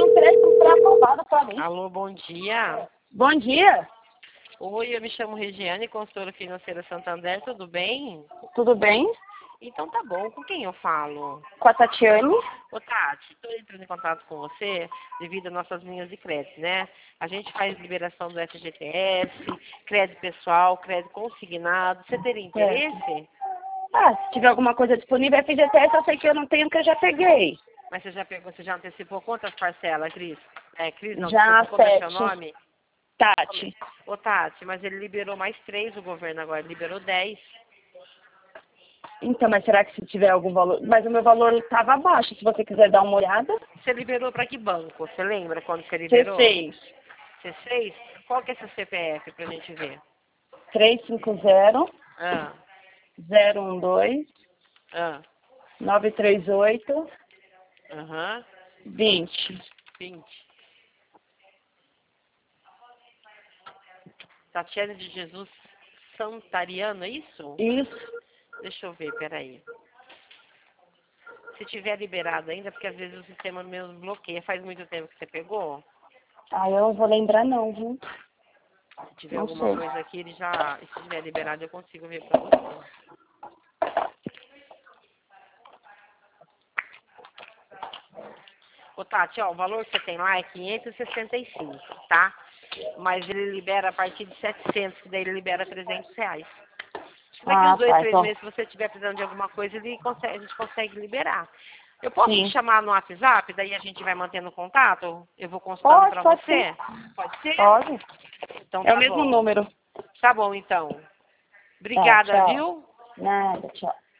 tem um crédito pré-aprovado para mim. Alô, bom dia. Bom dia, Oi, eu me chamo Regiane, consultora financeira Santander, tudo bem? tudo bem? Então tá bom, com quem eu falo? Com a Tatiane? Ô Tati, estou entrando em contato com você devido às nossas linhas de crédito, né? A gente faz liberação do FGTS, crédito pessoal, crédito consignado. Você teria interesse? Ah, se tiver alguma coisa disponível, FGTS eu sei que eu não tenho, que eu já peguei. Mas você já pegou, você já antecipou quantas parcelas, Cris? Cris não, Já desculpa, como é seu 7. nome? Tati. Ô Tati, mas ele liberou mais 3 o governo agora, ele liberou 10. Então, mas será que se tiver algum valor... Mas o meu valor estava abaixo, se você quiser dar uma olhada. Você liberou para que banco? Você lembra quando você liberou? C6. C6? Qual que é seu CPF pra gente ver? 350 Ah, 012 ah, 938 aham, 20. 20. Tatiane de Jesus Santariano, é isso? Isso. Deixa eu ver, peraí. Se tiver liberado ainda, porque às vezes o sistema meu bloqueia. Faz muito tempo que você pegou? Ah, eu não vou lembrar não, viu? Se tiver Não alguma sei. coisa aqui, ele já. Se tiver liberado, eu consigo ver pra você. Ô Tati, ó, o valor que você tem lá é 565, tá? Mas ele libera a partir de 700, que daí ele libera R$ 300. Daqui uns Ah, 2, tá. 3 Então, meses, se você estiver precisando de alguma coisa, a gente consegue liberar. Eu posso te sim. chamar no WhatsApp, daí a gente vai mantendo contato? Eu vou consultando pra Pode sim. você? Pode ser? Pode. Então É o tá mesmo bom. número. Tá bom, então. Tá, Obrigada, tchau. viu? Nada, tchau.